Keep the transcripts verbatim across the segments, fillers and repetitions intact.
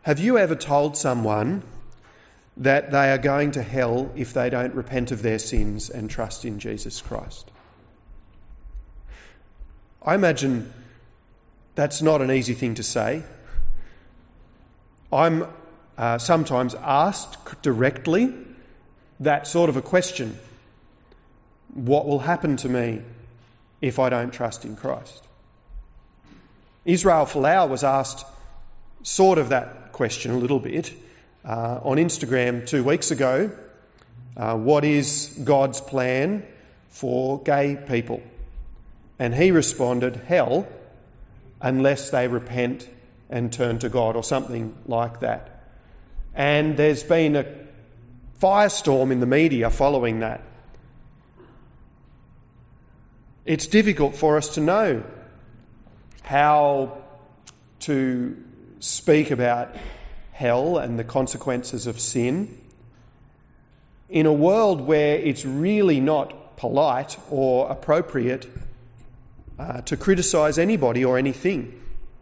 Have you ever told someone that they are going to hell if they don't repent of their sins and trust in Jesus Christ? I imagine that's not an easy thing to say. I'm uh, sometimes asked directly that sort of a question. What will happen to me if I don't trust in Christ? Israel Folau was asked sort of that question a little bit uh, on Instagram two weeks ago. Uh, what is God's plan for gay people? And he responded, hell, unless they repent and turn to God, or something like that. And there's been a firestorm in the media following that. It's difficult for us to know how to speak about hell and the consequences of sin in a world where it's really not polite or appropriate uh, to criticise anybody or anything.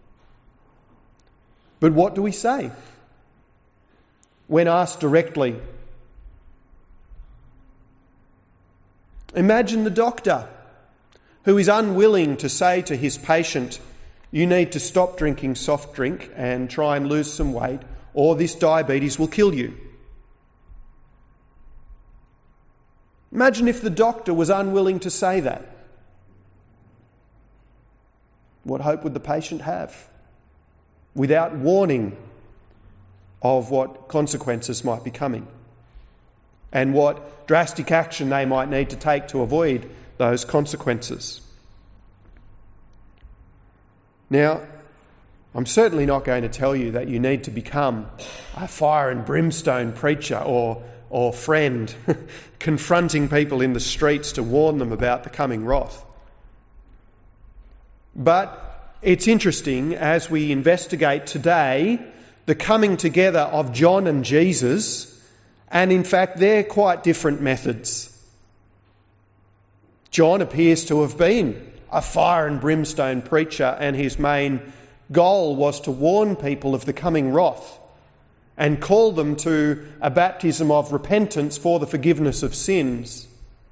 But what do we say when asked directly? Imagine the doctor who is unwilling to say to his patient, you need to stop drinking soft drink and try and lose some weight, or this diabetes will kill you. Imagine if the doctor was unwilling to say that. What hope would the patient have without warning of what consequences might be coming and what drastic action they might need to take to avoid those consequences? Now, I'm certainly not going to tell you that you need to become a fire and brimstone preacher or, or friend confronting people in the streets to warn them about the coming wrath. But it's interesting as we investigate today the coming together of John and Jesus, and in fact they're quite different methods. John appears to have been a fire and brimstone preacher, and his main goal was to warn people of the coming wrath and call them to a baptism of repentance for the forgiveness of sins.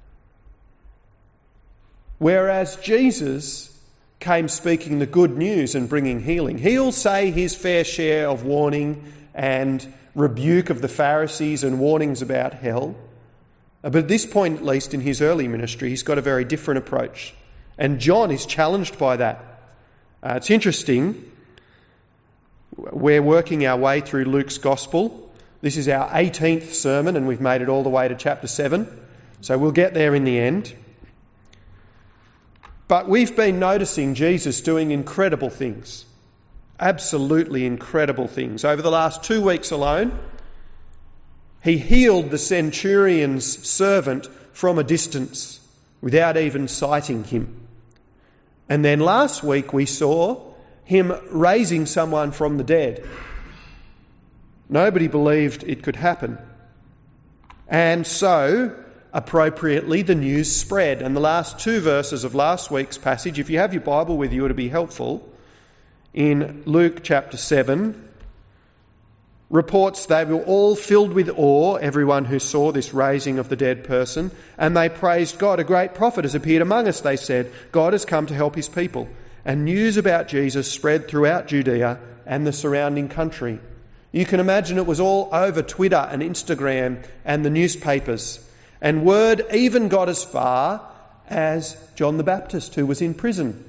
Whereas Jesus came speaking the good news and bringing healing. He'll say his fair share of warning and rebuke of the Pharisees and warnings about hell. But at this point, at least in his early ministry, he's got a very different approach. And John is challenged by that. Uh, it's interesting. We're working our way through Luke's Gospel. This is our eighteenth sermon, and we've made it all the way to chapter seven. So we'll get there in the end. But we've been noticing Jesus doing incredible things. Absolutely incredible things. Over the last two weeks alone, he healed the centurion's servant from a distance without even sighting him. And then last week we saw him raising someone from the dead. Nobody believed it could happen. And so, appropriately, the news spread. And the last two verses of last week's passage, if you have your Bible with you, it'll be helpful. In Luke chapter seven, reports they were all filled with awe, everyone who saw this raising of the dead person, and they praised God. A great prophet has appeared among us, they said. God has come to help his people. And news about Jesus spread throughout Judea and the surrounding country. You can imagine it was all over Twitter and Instagram and the newspapers. And word even got as far as John the Baptist, who was in prison.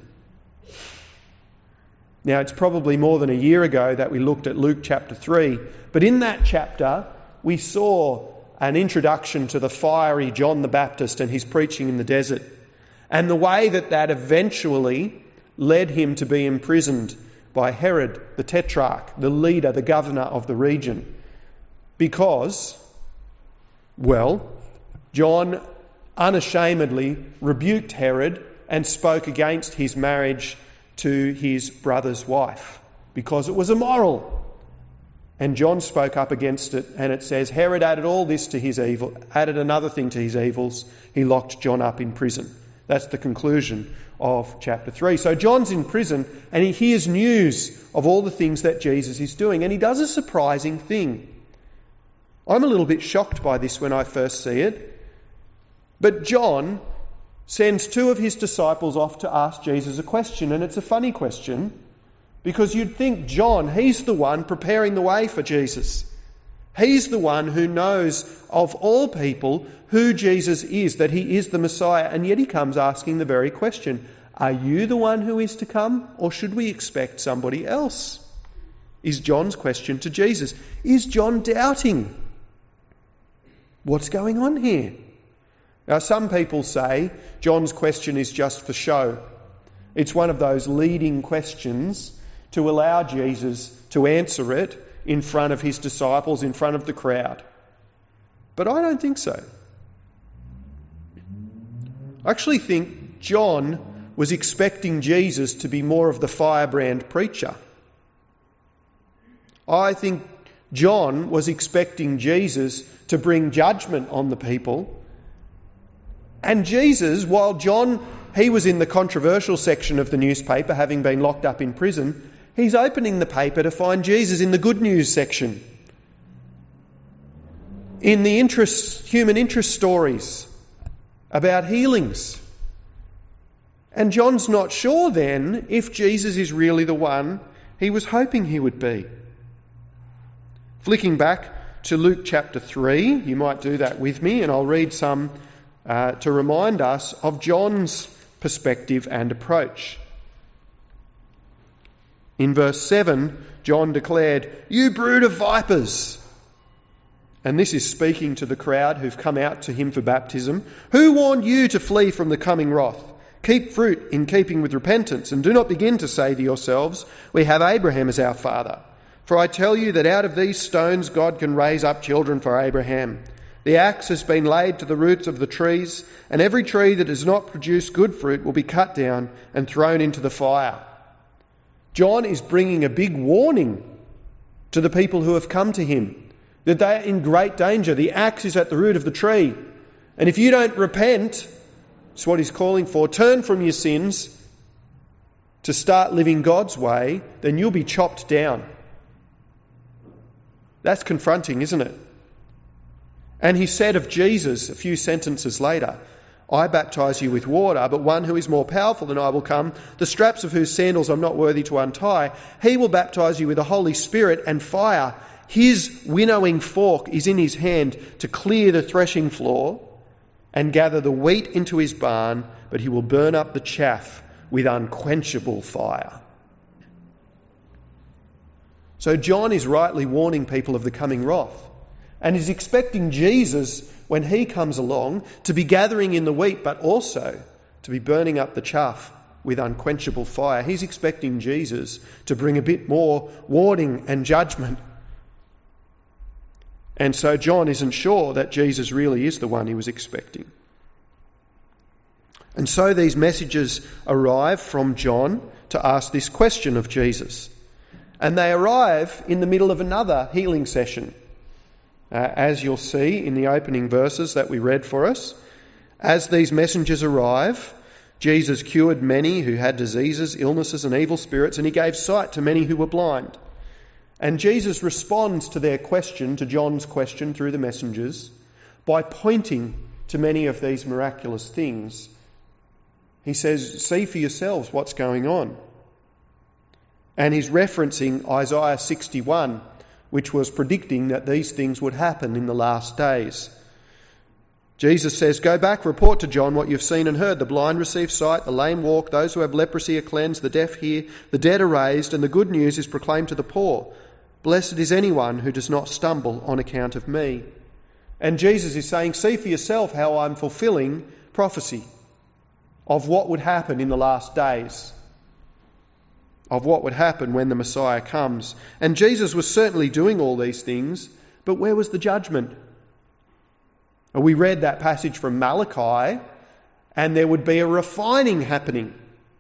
Now, it's probably more than a year ago that we looked at Luke chapter three, but in that chapter we saw an introduction to the fiery John the Baptist and his preaching in the desert, and the way that that eventually led him to be imprisoned by Herod the Tetrarch, the leader, the governor of the region, because, well, John unashamedly rebuked Herod and spoke against his marriage to his brother's wife because it was immoral. And John spoke up against it, and it says Herod added all this to his evil, added another thing to his evils. He locked John up in prison. That's the conclusion of chapter three. So John's in prison and he hears news of all the things that Jesus is doing, and he does a surprising thing. I'm a little bit shocked by this when I first see it. But John sends two of his disciples off to ask Jesus a question, and it's a funny question because you'd think John, he's the one preparing the way for Jesus. He's the one who knows of all people who Jesus is, that he is the Messiah, and yet he comes asking the very question, are you the one who is to come, or should we expect somebody else? Is John's question to Jesus. Is John doubting? What's going on here? Now, some people say John's question is just for show. It's one of those leading questions to allow Jesus to answer it in front of his disciples, in front of the crowd. But I don't think so. I actually think John was expecting Jesus to be more of the firebrand preacher. I think John was expecting Jesus to bring judgment on the people. And Jesus, while John, he was in the controversial section of the newspaper, having been locked up in prison, he's opening the paper to find Jesus in the good news section, in the interest, human interest stories about healings. And John's not sure then if Jesus is really the one he was hoping he would be. Flicking back to Luke chapter three, you might do that with me, and I'll read some uh, to remind us of John's perspective and approach. In verse seven, John declared, "You brood of vipers." And this is speaking to the crowd who've come out to him for baptism. "Who warned you to flee from the coming wrath? Keep fruit in keeping with repentance, and do not begin to say to yourselves, 'We have Abraham as our father.' For I tell you that out of these stones God can raise up children for Abraham. The axe has been laid to the roots of the trees, and every tree that does not produce good fruit will be cut down and thrown into the fire." John is bringing a big warning to the people who have come to him, that they are in great danger. The axe is at the root of the tree. And if you don't repent, it's what he's calling for, turn from your sins to start living God's way, then you'll be chopped down. That's confronting, isn't it? And he said of Jesus a few sentences later, "I baptize you with water, but one who is more powerful than I will come, the straps of whose sandals I'm not worthy to untie. He will baptize you with the Holy Spirit and fire. His winnowing fork is in his hand to clear the threshing floor and gather the wheat into his barn, but he will burn up the chaff with unquenchable fire." So John is rightly warning people of the coming wrath, and is expecting Jesus, when he comes along, to be gathering in the wheat, but also to be burning up the chaff with unquenchable fire. He's expecting Jesus to bring a bit more warning and judgment. And so John isn't sure that Jesus really is the one he was expecting. And so these messages arrive from John to ask this question of Jesus. And they arrive in the middle of another healing session. Uh, as you'll see in the opening verses that we read for us, as these messengers arrive, Jesus cured many who had diseases, illnesses and evil spirits, and he gave sight to many who were blind. And Jesus responds to their question, to John's question through the messengers, by pointing to many of these miraculous things. He says, "See for yourselves what's going on." And he's referencing Isaiah sixty-one, which was predicting that these things would happen in the last days. Jesus says, "Go back, report to John what you've seen and heard. The blind receive sight, the lame walk, those who have leprosy are cleansed, the deaf hear, the dead are raised, and the good news is proclaimed to the poor. Blessed is anyone who does not stumble on account of me." And Jesus is saying, see for yourself how I'm fulfilling prophecy of what would happen in the last days, of what would happen when the Messiah comes. And Jesus was certainly doing all these things, but where was the judgment? We read that passage from Malachi, and there would be a refining happening.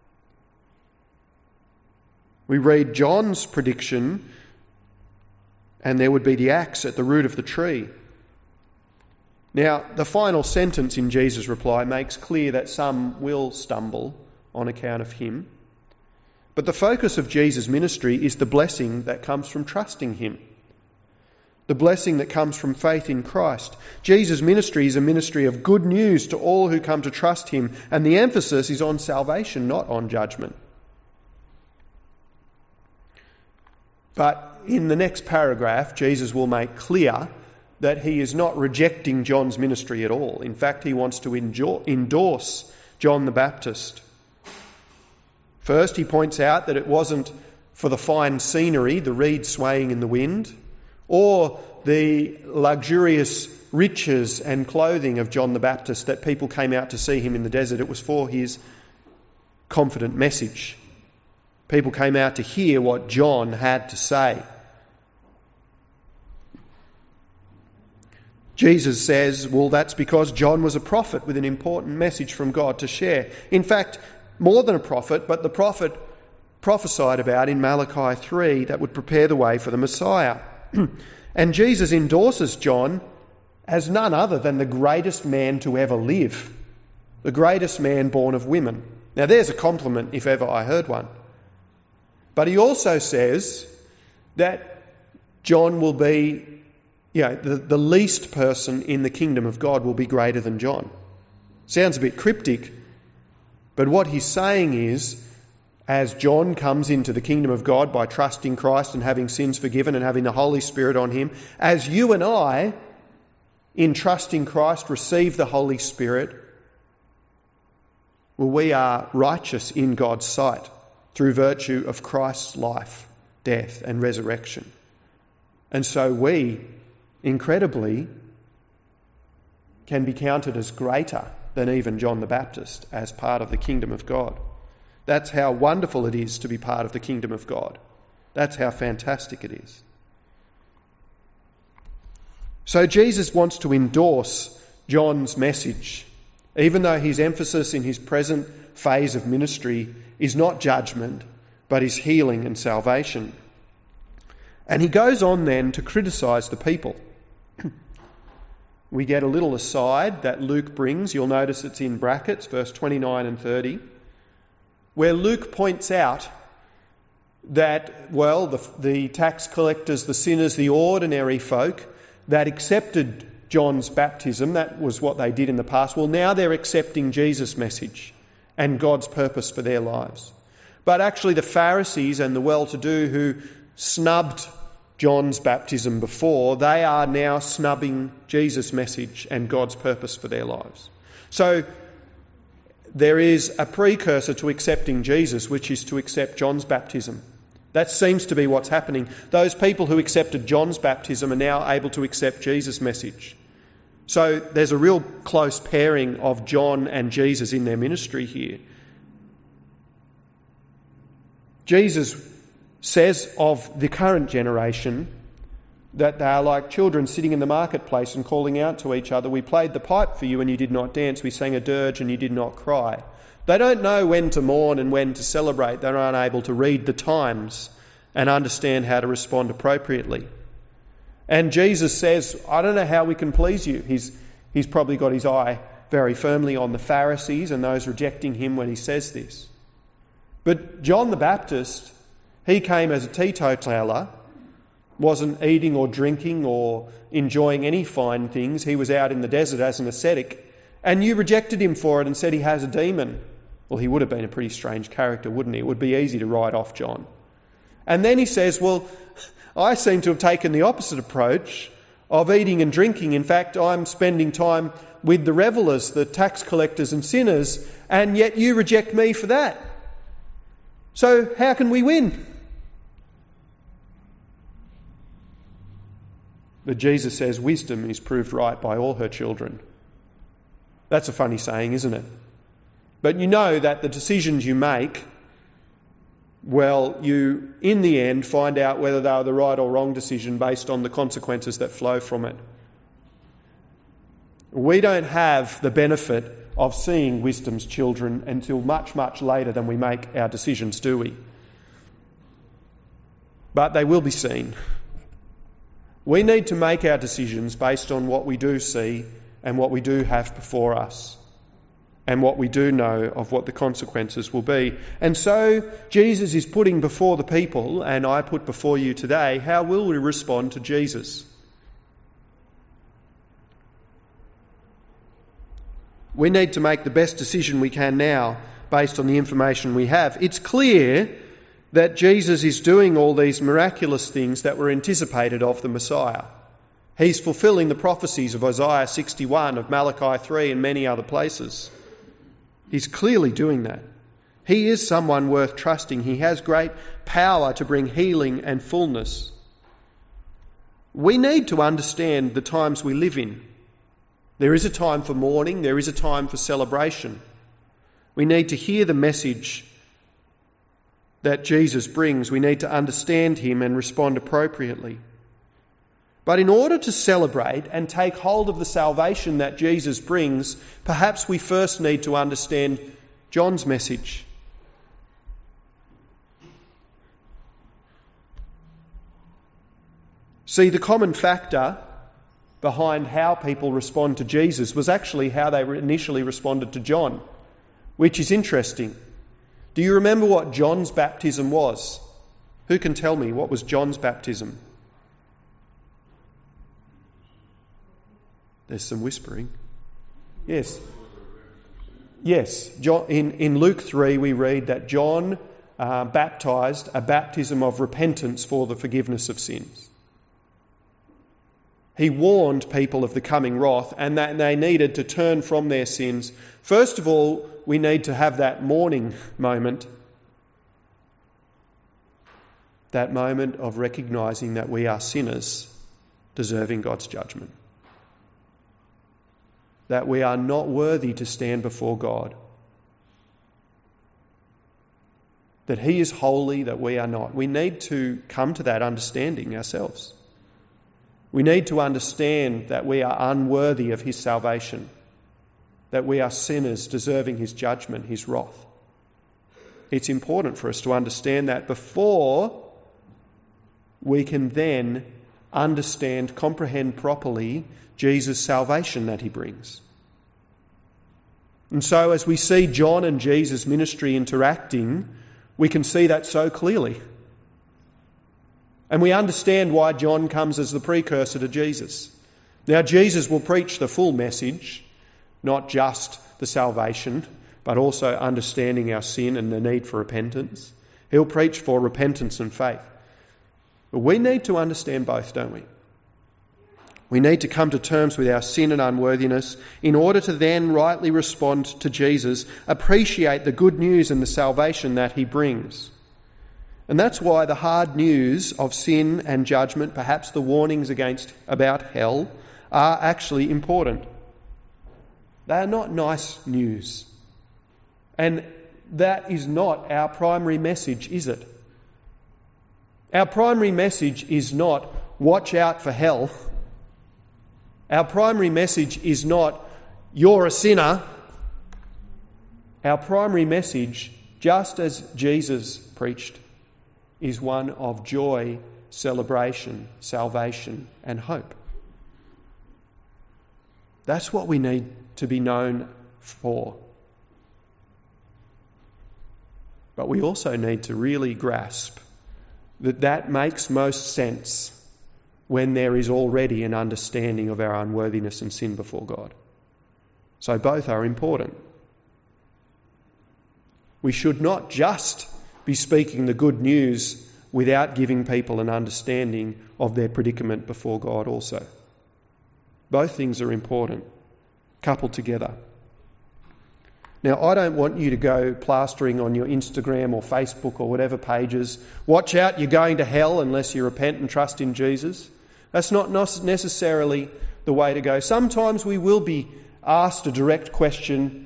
We read John's prediction, and there would be the axe at the root of the tree. Now, the final sentence in Jesus' reply makes clear that some will stumble on account of him. But the focus of Jesus' ministry is the blessing that comes from trusting him, the blessing that comes from faith in Christ. Jesus' ministry is a ministry of good news to all who come to trust him, and the emphasis is on salvation, not on judgment. But in the next paragraph, Jesus will make clear that he is not rejecting John's ministry at all. In fact, he wants to endorse John the Baptist. First, he points out that it wasn't for the fine scenery, the reeds swaying in the wind, or the luxurious riches and clothing of John the Baptist that people came out to see him in the desert. It was for his confident message. People came out to hear what John had to say. Jesus says, well, that's because John was a prophet with an important message from God to share. In fact, more than a prophet, but the prophet prophesied about in Malachi three that would prepare the way for the Messiah. And Jesus endorses John as none other than the greatest man to ever live, the greatest man born of women. Now, there's a compliment if ever I heard one. But he also says that John will be, you know, the, the least person in the kingdom of God will be greater than John. Sounds a bit cryptic, but what he's saying is, as John comes into the kingdom of God by trusting Christ and having sins forgiven and having the Holy Spirit on him, as you and I, in trusting Christ, receive the Holy Spirit, well, we are righteous in God's sight through virtue of Christ's life, death and resurrection. And so we, incredibly, can be counted as greater than even John the Baptist as part of the kingdom of God. That's how wonderful it is to be part of the kingdom of God. That's how fantastic it is. So Jesus wants to endorse John's message, even though his emphasis in his present phase of ministry is not judgment, but is healing and salvation. And he goes on then to criticise the people. We get a little aside that Luke brings. You'll notice it's in brackets, verse twenty-nine and thirty, where Luke points out that, well, the, the tax collectors, the sinners, the ordinary folk that accepted John's baptism, that was what they did in the past, well, now they're accepting Jesus' message and God's purpose for their lives. But actually the Pharisees and the well-to-do who snubbed John's baptism before, they are now snubbing Jesus' message and God's purpose for their lives. So there is a precursor to accepting Jesus, which is to accept John's baptism. That seems to be what's happening. Those people who accepted John's baptism are now able to accept Jesus' message. So there's a real close pairing of John and Jesus in their ministry here. Jesus says of the current generation that they are like children sitting in the marketplace and calling out to each other, "We played the pipe for you and you did not dance. We sang a dirge and you did not cry." They don't know when to mourn and when to celebrate. They're unable to read the times and understand how to respond appropriately. And Jesus says, I don't know how we can please you. He's, he's probably got his eye very firmly on the Pharisees and those rejecting him when he says this. But John the Baptist, he came as a teetotaler, wasn't eating or drinking or enjoying any fine things. He was out in the desert as an ascetic. And you rejected him for it and said he has a demon. Well, he would have been a pretty strange character, wouldn't he? It would be easy to write off John. And then he says, well, I seem to have taken the opposite approach of eating and drinking. In fact, I'm spending time with the revellers, the tax collectors and sinners, and yet you reject me for that. So how can we win? But Jesus says wisdom is proved right by all her children. That's a funny saying, isn't it? But you know that the decisions you make, well, you, in the end, find out whether they are the right or wrong decision based on the consequences that flow from it. We don't have the benefit of seeing wisdom's children until much, much later than we make our decisions, do we? But they will be seen. We need to make our decisions based on what we do see and what we do have before us, and what we do know of what the consequences will be. And so Jesus is putting before the people, and I put before you today, how will we respond to Jesus? We need to make the best decision we can now based on the information we have. It's clear that Jesus is doing all these miraculous things that were anticipated of the Messiah. He's fulfilling the prophecies of Isaiah sixty-one, of Malachi three, and many other places. He's clearly doing that. He is someone worth trusting. He has great power to bring healing and fullness. We need to understand the times we live in. There is a time for mourning, there is a time for celebration. We need to hear the message that Jesus brings. We need to understand him and respond appropriately. But in order to celebrate and take hold of the salvation that Jesus brings, perhaps we first need to understand John's message. See, the common factor behind how people respond to Jesus was actually how they initially responded to John, which is interesting. Do you remember what John's baptism was? Who can tell me what was John's baptism? There's some whispering. Yes. Yes. John, in, in Luke three we read that John uh, baptised a baptism of repentance for the forgiveness of sins. He warned people of the coming wrath and that they needed to turn from their sins. First of all, we need to have that mourning moment, that moment of recognising that we are sinners deserving God's judgment, that we are not worthy to stand before God, that he is holy, that we are not. We need to come to that understanding ourselves. We need to understand that we are unworthy of his salvation, that we are sinners deserving his judgment, his wrath. It's important for us to understand that before we can then understand, comprehend properly Jesus' salvation that he brings. And so as we see John and Jesus' ministry interacting, we can see that so clearly. And we understand why John comes as the precursor to Jesus. Now, Jesus will preach the full message, not just the salvation, but also understanding our sin and the need for repentance. He'll preach for repentance and faith. But we need to understand both, don't we? We need to come to terms with our sin and unworthiness in order to then rightly respond to Jesus, appreciate the good news and the salvation that he brings. And that's why the hard news of sin and judgment, perhaps the warnings against about hell, are actually important. They are not nice news. And that is not our primary message, is it? Our primary message is not, watch out for hell. Our primary message is not, you're a sinner. Our primary message, just as Jesus preached, is one of joy, celebration, salvation, and hope. That's what we need to be known for. But we also need to really grasp that that makes most sense when there is already an understanding of our unworthiness and sin before God. So both are important. We should not just be speaking the good news without giving people an understanding of their predicament before God also. Both things are important, coupled together. Now, I don't want you to go plastering on your Instagram or Facebook or whatever pages, watch out, you're going to hell unless you repent and trust in Jesus. That's not necessarily the way to go. Sometimes we will be asked a direct question,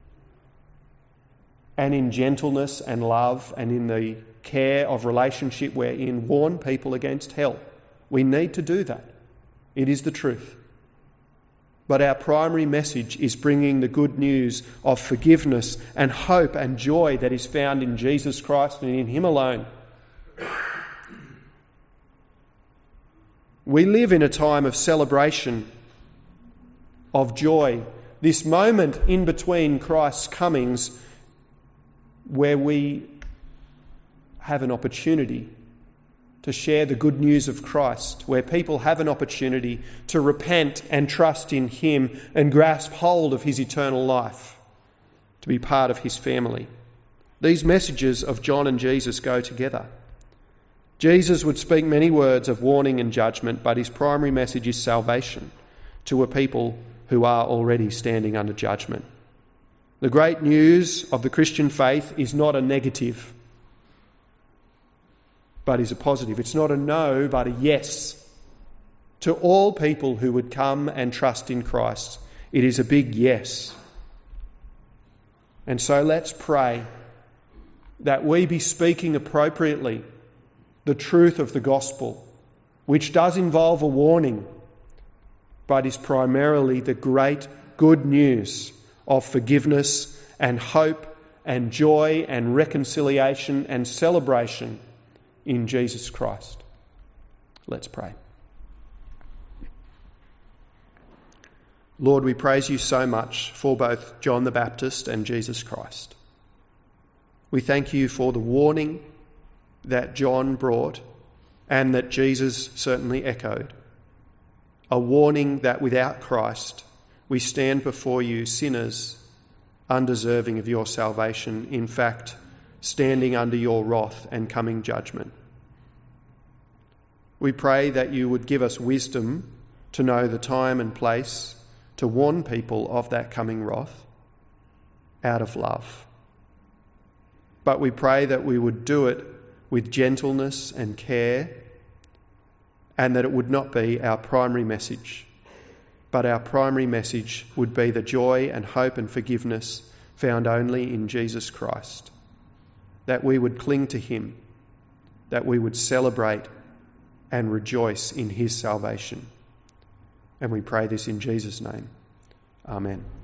and in gentleness and love and in the care of relationship we're in, warn people against hell. We need to do that. It is the truth. But our primary message is bringing the good news of forgiveness and hope and joy that is found in Jesus Christ and in him alone. We live in a time of celebration. of joy, this moment in between Christ's comings where we have an opportunity to share the good news of Christ, where people have an opportunity to repent and trust in him and grasp hold of his eternal life, to be part of his family. These messages of John and Jesus go together. Jesus would speak many words of warning and judgment, but his primary message is salvation to a people who are already standing under judgment. The great news of the Christian faith is not a negative, but is a positive. It's not a no, but a yes. To all people who would come and trust in Christ, it is a big yes. And so let's pray that we be speaking appropriately the truth of the gospel, which does involve a warning, but is primarily the great good news of forgiveness and hope and joy and reconciliation and celebration in Jesus Christ. Let's pray. Lord, we praise you so much for both John the Baptist and Jesus Christ. We thank you for the warning that John brought and that Jesus certainly echoed. A warning that without Christ we stand before you sinners, undeserving of your salvation, in fact, standing under your wrath and coming judgment. We pray that you would give us wisdom to know the time and place to warn people of that coming wrath out of love. But we pray that we would do it with gentleness and care, and that it would not be our primary message, but our primary message would be the joy and hope and forgiveness found only in Jesus Christ. That we would cling to him, that we would celebrate and rejoice in his salvation. And we pray this in Jesus' name. Amen.